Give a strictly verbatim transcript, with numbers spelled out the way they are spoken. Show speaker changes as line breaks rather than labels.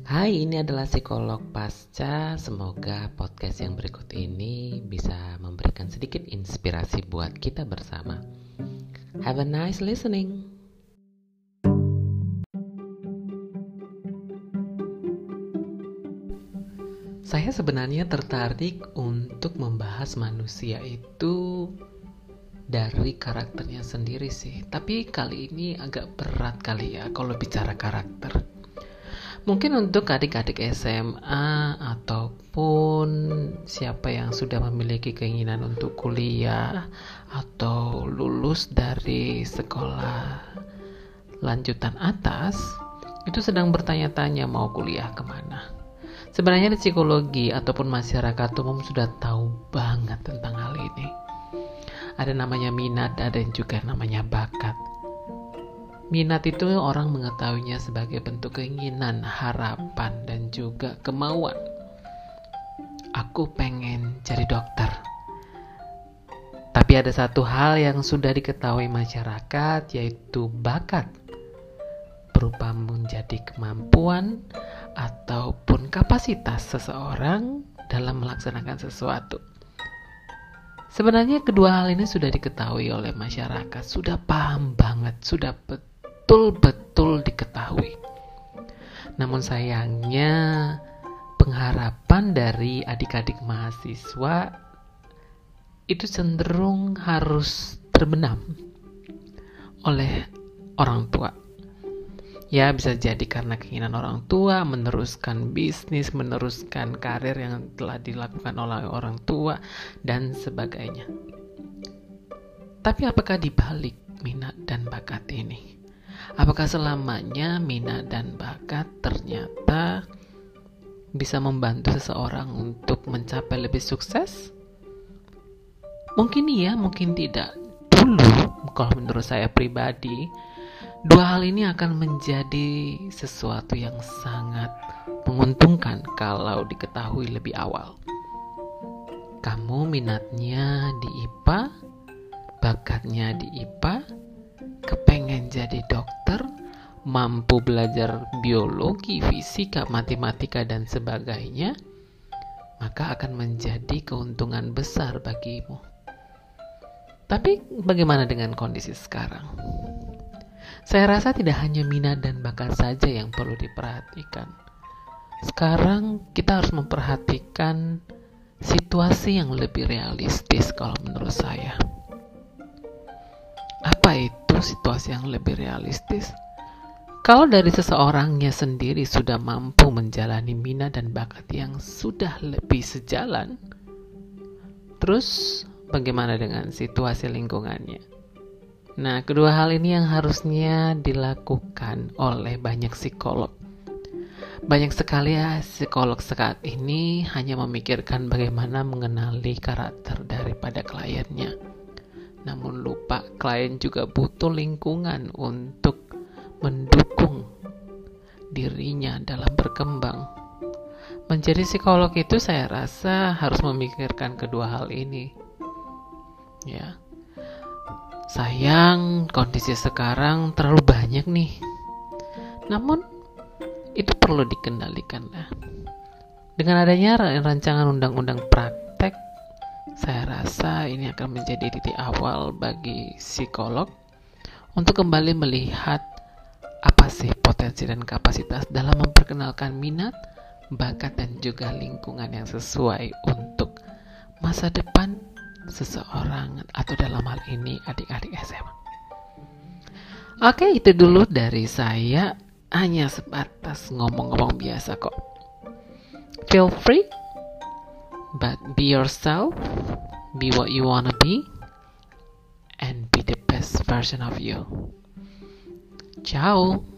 Hai, ini adalah psikolog pasca. Semoga podcast yang berikut ini bisa memberikan sedikit inspirasi buat kita bersama. Have a nice listening. Saya sebenarnya tertarik untuk membahas manusia itu dari karakternya sendiri sih. Tapi kali ini agak berat kali ya kalau bicara karakter. Mungkin untuk adik-adik S M A ataupun siapa yang sudah memiliki keinginan untuk kuliah atau lulus dari sekolah lanjutan atas, itu sedang bertanya-tanya mau kuliah kemana. Sebenarnya di psikologi ataupun masyarakat umum sudah tahu banget tentang hal ini. Ada namanya minat, ada juga namanya bakat. Minat itu orang mengetahuinya sebagai bentuk keinginan, harapan, dan juga kemauan. Aku pengen jadi dokter. Tapi ada satu hal yang sudah diketahui masyarakat, yaitu bakat. Berupa menjadi kemampuan ataupun kapasitas seseorang dalam melaksanakan sesuatu. Sebenarnya kedua hal ini sudah diketahui oleh masyarakat, sudah paham banget, sudah betul betul-betul diketahui. Namun sayangnya pengharapan dari adik-adik mahasiswa itu cenderung harus terbenam oleh orang tua. Ya, bisa jadi karena keinginan orang tua meneruskan bisnis, meneruskan karir yang telah dilakukan oleh orang tua dan sebagainya. Tapi apakah dibalik minat dan bakat ini? Apakah selamanya minat dan bakat ternyata bisa membantu seseorang untuk mencapai lebih sukses? Mungkin iya, mungkin tidak. Dulu, kalau menurut saya pribadi, dua hal ini akan menjadi sesuatu yang sangat menguntungkan kalau diketahui lebih awal. Kamu minatnya di I P A, bakatnya di I P A, kepengen jadi dokter, mampu belajar biologi, fisika, matematika, dan sebagainya, maka akan menjadi keuntungan besar bagimu. Tapi bagaimana dengan kondisi sekarang? Saya rasa tidak hanya minat dan bakat saja yang perlu diperhatikan. Sekarang kita harus memperhatikan situasi yang lebih realistis kalau menurut saya. Apa itu situasi yang lebih realistis? Kalau dari seseorangnya sendiri sudah mampu menjalani minat dan bakat yang sudah lebih sejalan, terus bagaimana dengan situasi lingkungannya? Nah, kedua hal ini yang harusnya dilakukan oleh banyak psikolog. Banyak sekali ya psikolog saat ini hanya memikirkan bagaimana mengenali karakter daripada kliennya. Namun lupa klien juga butuh lingkungan untuk mendukung dirinya dalam berkembang. Menjadi psikolog itu saya rasa harus memikirkan kedua hal ini. Ya. Sayang, kondisi sekarang terlalu banyak nih. Namun, itu perlu dikendalikan lah. Dengan adanya rancangan undang-undang praktek, saya rasa ini akan menjadi titik awal bagi psikolog untuk kembali melihat apa sih potensi dan kapasitas dalam memperkenalkan minat, bakat, dan juga lingkungan yang sesuai untuk masa depan seseorang atau dalam hal ini adik-adik S M A. Oke, itu dulu dari saya, hanya sebatas ngomong-ngomong biasa kok. Feel free, but be yourself, be what you wanna be, and be the best version of you. Ciao.